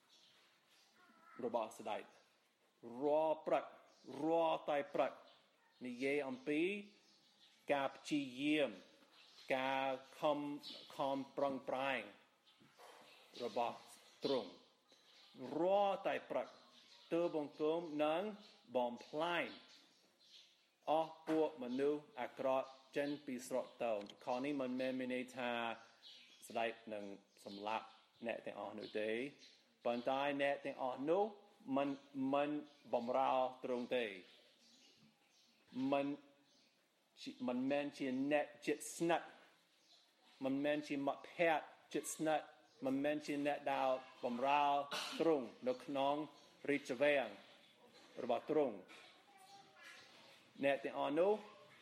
Speaker 1: របស់ស្ដេចរាល់ព្រឹករាល់តែព្រឹកនិយាយអំពីការព្យាយាមការខំខំប្រឹងប្រែងរបស់ទ្រង់រាល់តែព្រឹកទូបង្គំនឹងបំផ្លាញអស់ពួកមនុស្សអាក្រក់ចេញពីស្រកទៅខនេះមិនមែនមានន័យថាស្ដេចនឹងសម្លាប់អ្នកទាំងអស់នោះទេប៉ុន្តែអ្នកទាំងអស់នោះមិនមិនបំរើទ្រង់ទេមិនមិនមែនជាអ្នកចិត្តស្និទ្ធមិនមែនជាមិត្តភក្តិចិត្តស្និទ្ធមិនមែនជាអ្នកដែលបំរើទ្រង់នៅក្នុងរាជវាំងរបស់ទ្រង់អ្នកទាំងអស់នោះ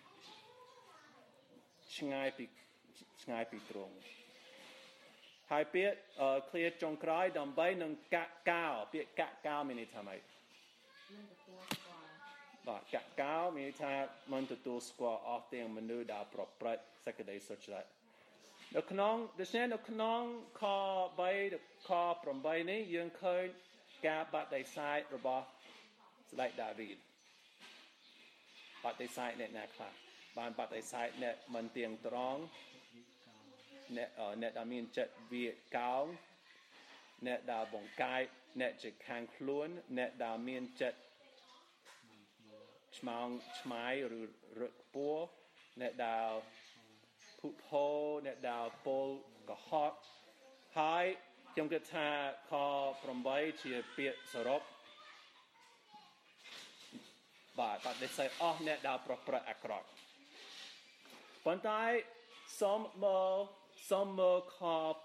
Speaker 1: ឆ្ងាយពីឆ្ងាយពីទ្រង់ហើយពាក្យ clear ចុងក្រោយដើម្បីនឹងកាក់កោពាក្យកាក់កោមានន័យថាម៉េចមិនទទួលស្គាល់បាទកាក់កោមានន័យថាមិនទទួលស្គាល់អស់ទាំងមនុស្សដែលប្រព្រឹត្តសេចក្តីសុចរិតនៅក្នុងដូច្នេះនៅក្នុងខ3ខ8នេះយើងឃើញការបដិសេធរបស់ស្ដេចដាវីតបដិសេធអ្នកណាខ្លះបានបដិសេធអ្នកមិនទៀងត្រង់អ្នកអ្នកដែលមានចិត្តវាកោងអ្នកដែលបង្កាយអ្នកជាខាងខ្លួនអ្នកដែលមានចិត្តឆ្មោងឆ្មាយឬរឹកពួរអ្នកដែលភុទ្ធោអ្នកដែលពលកុហកហើយខ្ញុំគិតថាខ8ជាពាក្យសរុបបាទបដិសេធអស់អ្នកដែលប្រព្រឹត្តអាក្រក់ប៉ុន្តែសូមមើលសូមមើលខ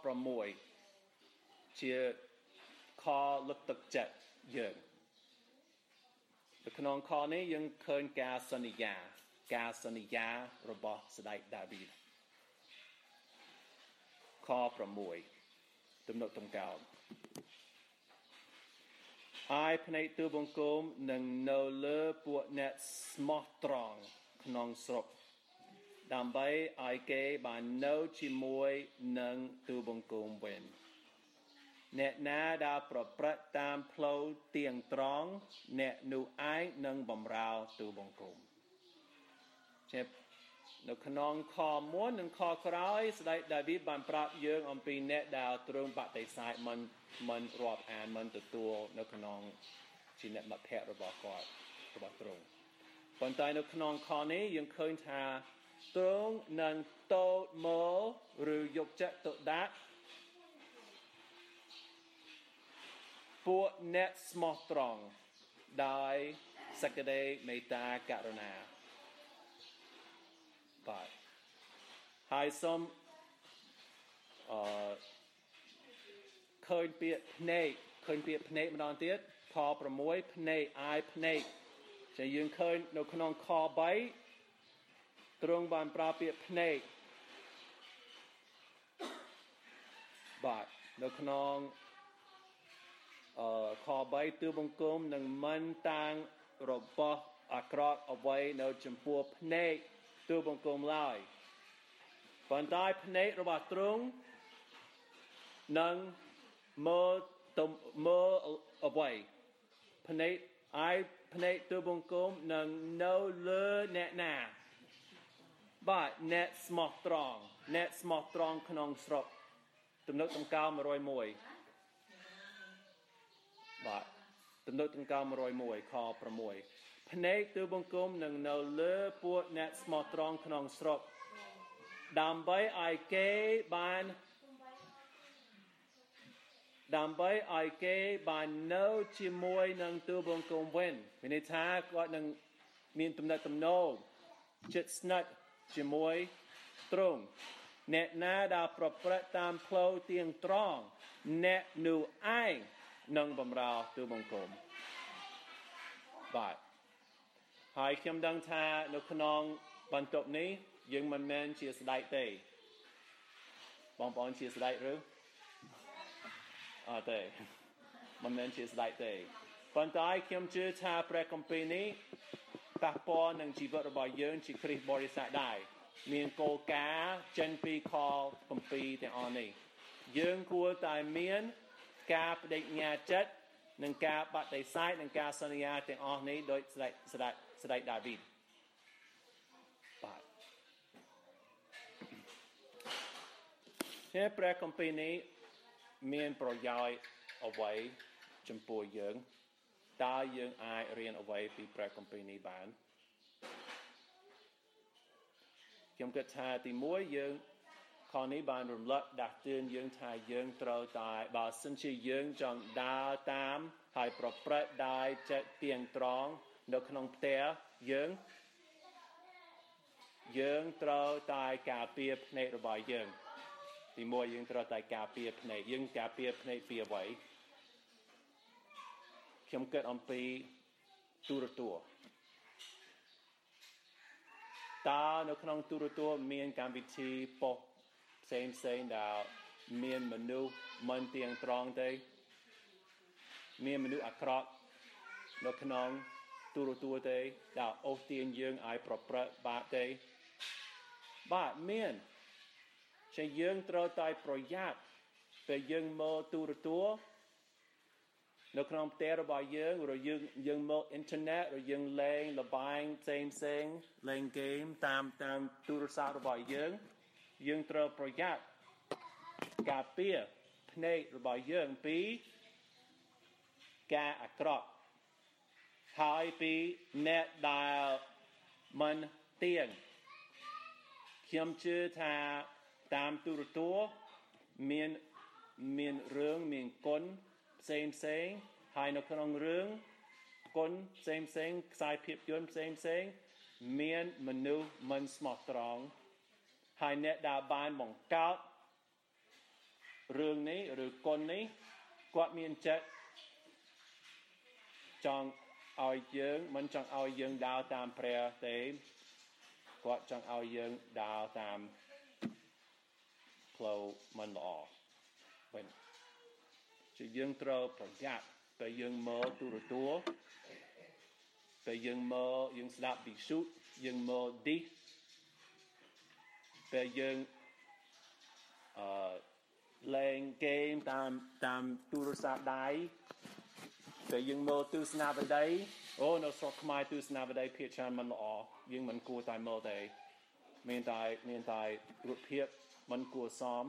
Speaker 1: 6ជាខលើកទឹកចិត្តយើងនៅក្នុងខនេះយើងឃើញការសន្យាការសន្យារបស់ស្ដេចដាវីតខ6ទំនុកតម្កោតហើយភ្នែកទូបង្គំនឹងនៅលើពួកអ្នកស្មោះត្រង់ក្នុងស្រុកដើម្បីឲ្យគេបាននៅជាមួយនឹងទូបង្គំវិញអ្នកណាដែលប្រព្រឹត្តតាមផ្លូវទៀងត្រង់អ្នកនោះឯងនឹងបម្រើទូបង្គំជានៅក្នុងខ1និងខក្រោយស្ដេចដាវីតបានប្រាប់យើងអំពីអ្នកដែលទ្រង់បដិសេធមិនមិនរាប់អានមិនទទួលនៅក្នុងជាអ្នកមិត្តភក្តិរបស់គាត់របស់ទ្រង់ប៉ុន្តែនៅក្នុងខនេះយើងឃើញថាទ្រង់នឹងតូតមើលឬយកចិត្តទុកដាក់ពួកអ្នកស្មោះត្រង់ដោយសេចក្តីមេត្តាករុណាបាទហើយសូមអឺឃើញពាក្យភ្នែកឃើញពាក្យភ្នែកម្ដងទៀតខ6ភ្នែកអាយភ្នែកដែលយើងឃើញនៅក្នុងខ3ទ្រង់បានប្រើពាក្យភ្នែកបាទនៅក្នុងអឺខ3ទូបង្គំនឹងមិនតាំងរបស់អាក្រក់អ្វីនៅចំពោះភ្នែកទូបង្គំឡើយប៉ុន្តែភ្នែករបស់ទ្រង់នឹងមើលទៅមើលអ្វីភ្នែកអាយភ្នែកទូបង្គំនឹងនៅលើអ្នកណាបាទអ្នកស្មោះត្រង់អ្នកស្មោះត្រង់ក្នុងស្រុកទំនុកតម្កោ101បាទទំនុកតម្កោ101ខ6ភ្នែកទូបង្គំនឹងនៅលើពួកអ្នកស្មោះត្រង់ក្នុងស្រុកដើម្បីឲ្យគេបានដើម្បីឲ្យគេបាននៅជាមួយនឹងទូបង្គំវិញមានន័យថាគាត់នឹងមានទំនាក់ទំនងជិតស្និទ្ធជាមួយទ្រង់អ្នកណាដែលប្រព្រឹត្តតាមផ្លូវទៀងត្រង់អ្នកនោះឯងនឹងបម្រើទូបង្គំបាទហើយខ្ញុំដឹងថានៅក្នុងបន្ទប់នេះយើងមិនមែនជាស្ដេចទេបងប្អូនជាស្ដេចឬអត់ទេមិនមែនជាស្ដេចទេប៉ុន្តែខ្ញុំជឿថាព្រះគម្ពីរនេះប៉ះពាល់នឹងជីវិតរបស់យើងជាគ្រីស្ទបរិស័ទដែរមានគោលការណ៍ចេញពីខគម្ពីរទាំងអស់នេះយើងគួរតែមានការបដិញ្ញាចិត្តនិងការបដិសេធនិងការសន្យាទាំងអស់នេះដោយស្ដេចស្ដេចស្ដេចដាវីតបាទហើយព្រះគម្ពីរនេះមានប្រយោជន៍អ្វីចំពោះយើងតើយើងអាចរៀនអ្វីពីព្រះគម្ពីរនេះបានខ្ញុំគិតថាទីមួយយើងខនេះបានរំលឹកដាស់តឿនយើងថាយើងត្រូវតែបើសិនជាយើងចង់ដើរតាមហើយប្រព្រឹត្តដោយចិត្តទៀងត្រង់នៅក្នុងផ្ទះយើងយើងត្រូវតែការពារភ្នែករបស់យើងទីមួយយើងត្រូវតែការពារភ្នែកយើងការពារភ្នែកពីអ្វីខ្ញុំគិតអំពីទូរទស្សន៍តើនៅក្នុងទូរទស្សន៍មានកម្មវិធីប៉ុស្តិ៍ផ្សេងផ្សេងដែលមានមនុស្សមិនទៀងត្រង់ទេមានមនុស្សអាក្រក់នៅក្នុងទូរទស្សន៍ទេដែលអូសទាញយើងឲ្យប្រព្រឹត្តបាបទេបាទមានជាយើងត្រូវតែប្រយ័ត្នពេលយើងមើលទូរទស្សន៍នៅក្នុងផ្ទះរបស់យើងឬយើងយើងមើលអ៊ីនធឺណិតឬយើងលេងល្បែងផ្សេងផ្សេងលេងហ្គេមតាមតាមទូរស័ព្ទរបស់យើងយើងត្រូវប្រយ័ត្នការពារភ្នែករបស់យើងពីការអាក្រក់ហើយពីអ្នកដែលមិនទៀងខ្ញុំជឿថាតាមទូរទស្សន៍មានមានរឿងមានគុណផ្សេងផ្សេងហើយនៅក្នុងរឿងគុណផ្សេងផ្សេងខ្សែភាពយន្តផ្សេងផ្សេងមានមនុស្សមិនស្មោះត្រង់ហើយអ្នកដែលបានបង្កើតរឿងនេះឬគុណនេះគាត់មានចិត្តចង់ឲ្យយើងមិនចង់ឲ្យយើងដើរតាមព្រះទេគាត់ចង់ឲ្យយើងដើរតាមផ្លូវមិនល្អវិញជាយើងត្រូវប្រយ័ត្នពេលយើងមើលទូរទស្សន៍ពេលយើងមើលយើងស្ដាប់វិទ្យុយើងមើលឌីសពេលយើងអឺលេងហ្គេមតាមតាមទូរស័ព្ទដៃពេលយើងមើលទស្សនាវដ្តីអូនៅស្រុកខ្មែរទស្សនាវដ្តីភាគច្រើនមិនល្អយើងមិនគួរតែមើលទេមានតែមានតែរូបភាពមិនគួរសម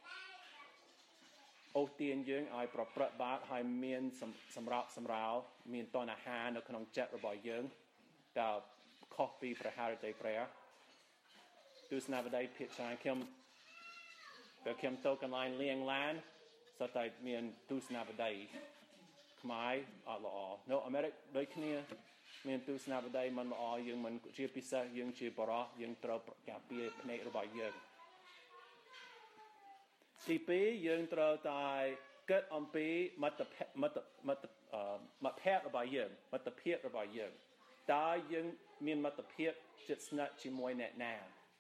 Speaker 1: អូសទាញយើងឲ្យប្រព្រឹត្តបាបហើយមានសម្រាប់សម្រាលមានតណ្ហានៅក្នុងចិត្តរបស់យើងដែលខុសពីព្រះハរតីព្រះទស្សនាវដ្តីភាគច្រើនខ្ញុំពេលខ្ញុំទៅកន្លែងលៀងឡានសតតែមានទស្សនាវដ្តីខ្មែរអត់ល្អនៅអាមេរិកដូចគ្នាមានទស្សនាវដ្តីមិនល្អយើងមិនជាពិសេសយើងជាបរិសុទ្ធយើងត្រូវការពារភ្នែករបស់យើងទីពីរយើងត្រូវតែគិតអំពីមិត្តភ័ក្តិមិត្តមិត្តមិត្តភ័ក្តិរបស់យើងមិត្តភាពរបស់យើងតើយើងមានមិត្តភាពជិតស្និទ្ធជាមួយអ្នកណា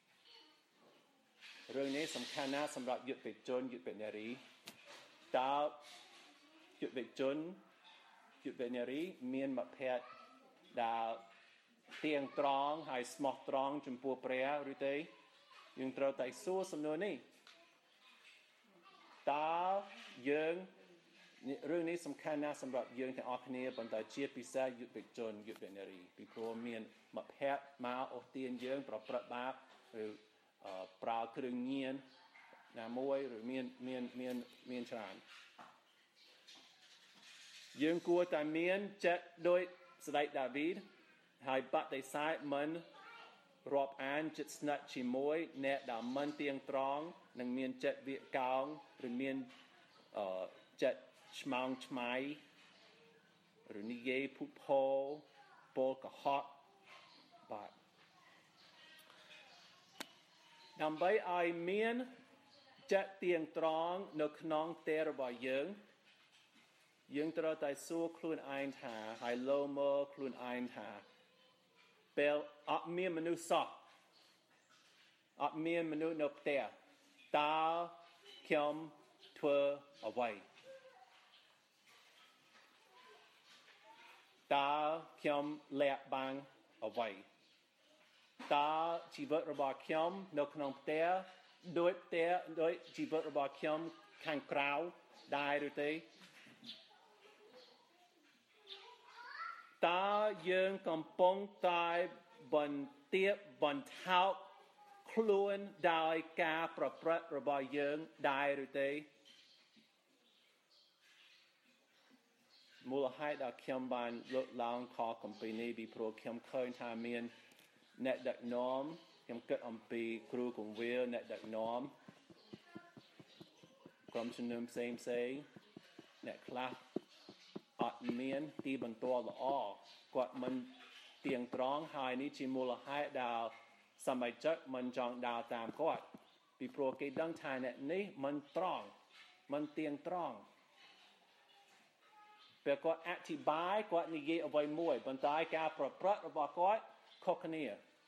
Speaker 1: រឿងនេះសំខាន់ណាស់សម្រាប់យុវជនយុវនារីតើយុវជនយុវនារីមានមិត្តភ័ក្តិដែលទៀងត្រង់ហើយស្មោះត្រង់ចំពោះព្រះឬទេយើងត្រូវតែសួរសំណួរនេះតើយើងរឿងនេះសំខាន់ណាស់សម្រាប់យើងទាំងអស់គ្នាប៉ុន្តែជាពិសេសយុវជនយុវនារីពីព្រោះមានមិត្តភ័ក្តិមកអូសទាញយើងប្រព្រឹត្តបាបឬប្រើគ្រឿងញៀនណាមួយឬមានមានមានមានច្រើនយើងគួរតែមានចិត្តដោយស្ដេចដាវីតហើយបដិសេធមិនរាប់អានចិត្តស្និទ្ធជាមួយអ្នកដែលមិនទៀងត្រង់និងមានចិត្តវាកោងឬមានអឺចិត្តឆ្មោងឆ្មៃឬនិយាយភុតភរពលកុហកបាទដើម្បីឲ្យមានចិត្តទៀងត្រង់នៅក្នុងផ្ទះរបស់យើងយើងត្រូវតែសួរខ្លួនឯងថាហើយលោមើលខ្លួនឯងថាពេលអត់មានមនុស្សសោះអត់មានមនុស្សនៅផ្ទះតើខ្ញុំធ្វើអ្វីតើខ្ញុំលះបង់អ្វីតើជីវិតរបស់ខ្ញុំនៅក្នុងផ្ទះដូចផ្ទះដូចជីវិតរបស់ខ្ញុំខាងក្រៅដែរឬទេតើយើងកំពុងតែបន្ទាបបន្ថោកខ្លួនដោយការប្រព្រឹត្តរបស់យើងដែរឬទេមូលហេតុដែលខ្ញុំបានលើកឡើងខគម្ពីរនេះពីព្រោះខ្ញុំឃើញថាមានអ្នកដឹកនាំខ្ញុំគិតអំពីគ្រូកងវិលអ្នកដឹកនាំក្រុមជំនុំផ្សេងផ្សេងអ្នកខ្លះអត់មានទីបន្ទាល់ល្អគាត់មិនទៀងត្រង់ហើយនេះជាមូលហេតុដែលសមាជិកមិនចង់ដើរតាមគាត់ពីព្រោះគេដឹងថាអ្នកនេះមិនត្រង់មិនទៀងត្រង់ពេលគាត់អធិប្បាយគាត់និយាយអ្វីមួយប៉ុន្តែការប្រព្រឹត្តរបស់គាត់ខុសគ្នា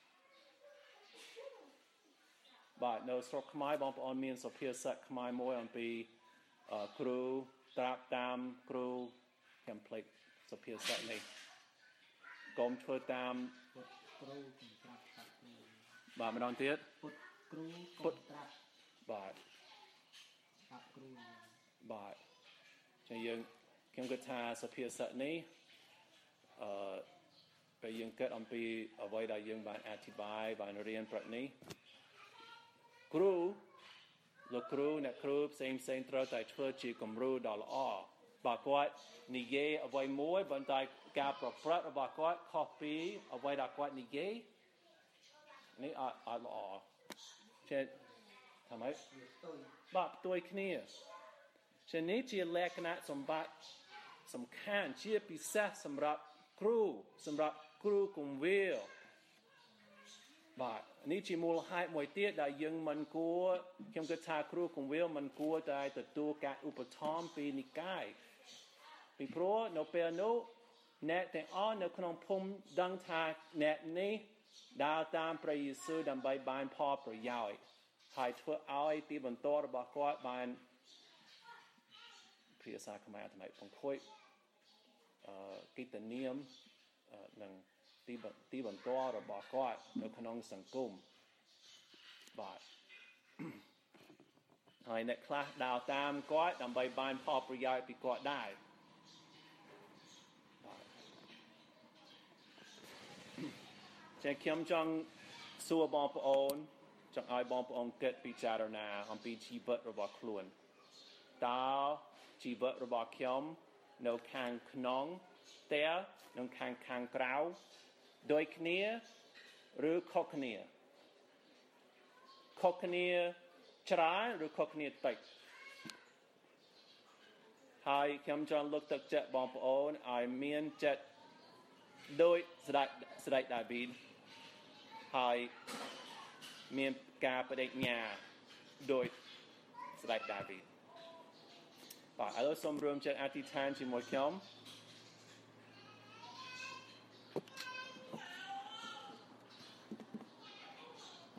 Speaker 1: បាទនៅស្រុកខ្មែរបងប្អូនមានសុភាសិតខ្មែរមួយអំពីគ្រូត្រាប់តាមគ្រូខ្ញុំភ្លេចសុភាសិតនេះកុំធ្វើតាមគ្រូកុំត្រាប់តាមគ្រូបាទម្ដងទៀតពុតគ្រូកុំត្រាប់បាទត្រាប់គ្រូបាទចឹងយើងខ្ញុំគិតថាសុភាសិតនេះអឺពេលយើងគិតអំពីអ្វីដែលយើងបានអធិប្បាយបានរៀនព្រឹកនេះគ្រូលោកគ្រូអ្នកគ្រូផ្សេងផ្សេងត្រូវតែធ្វើជាគំរូដ៏ល្អបើគាត់និយាយអ្វីមួយប៉ុន្តែការប្រព្រឹត្តរបស់គាត់ខុសពីអ្វីដែលគាត់និយាយនេះអត់អត់ល្អចេះថាម៉េចបាទផ្ទុយគ្នាជានេះជាលក្ខណៈសម្បត្តិសំខាន់ជាពិសេសសម្រាប់គ្រូសម្រាប់គ្រូគង្វាលបាទនេះជាមូលហេតុមួយទៀតដែលយើងមិនគួរខ្ញុំគិតថាគ្រូគង្វាលមិនគួរតែទទួលការឧបត្ថម្ភពីនិកាយពីព្រោះនៅពេលនោះអ្នកទាំងអស់នៅក្នុងភូមិដឹងថាអ្នកនេះដើរតាមព្រះយេស៊ូវដើម្បីបានផលប្រយោជន៍ហើយធ្វើឲ្យទីបន្ទាល់របស់គាត់បានភាសាខ្មែរថ្មីបង្ខួយអឺកិត្តិនាមនិងទីទីបន្ទាល់របស់គាត់នៅក្នុងសង្គមបាទហើយអ្នកខ្លះដើរតាមគាត់ដើម្បីបានផលប្រយោជន៍ពីគាត់ដែរចេះខ្ញុំចង់សួរបងប្អូនចង់ឲ្យបងប្អូនគិតពិចារណាអំពីជីវិតរបស់ខ្លួនតើជីវិតរបស់ខ្ញុំនៅខាងក្នុងផ្ទះនិងខាងខាងក្រៅដូចគ្នាឬខុសគ្នាខុសគ្នាច្រើនឬខុសគ្នាតិចហើយខ្ញុំចង់លើកទឹកចិត្តបងប្អូនឲ្យមានចិត្តដោយស្ដេចស្ដេចដាវីតហើយមានការបដិញ្ញាដោយស្ដេចដាវីតបាទឥឡូវសូមរួមចិត្តអធិដ្ឋានជាមួយខ្ញុំ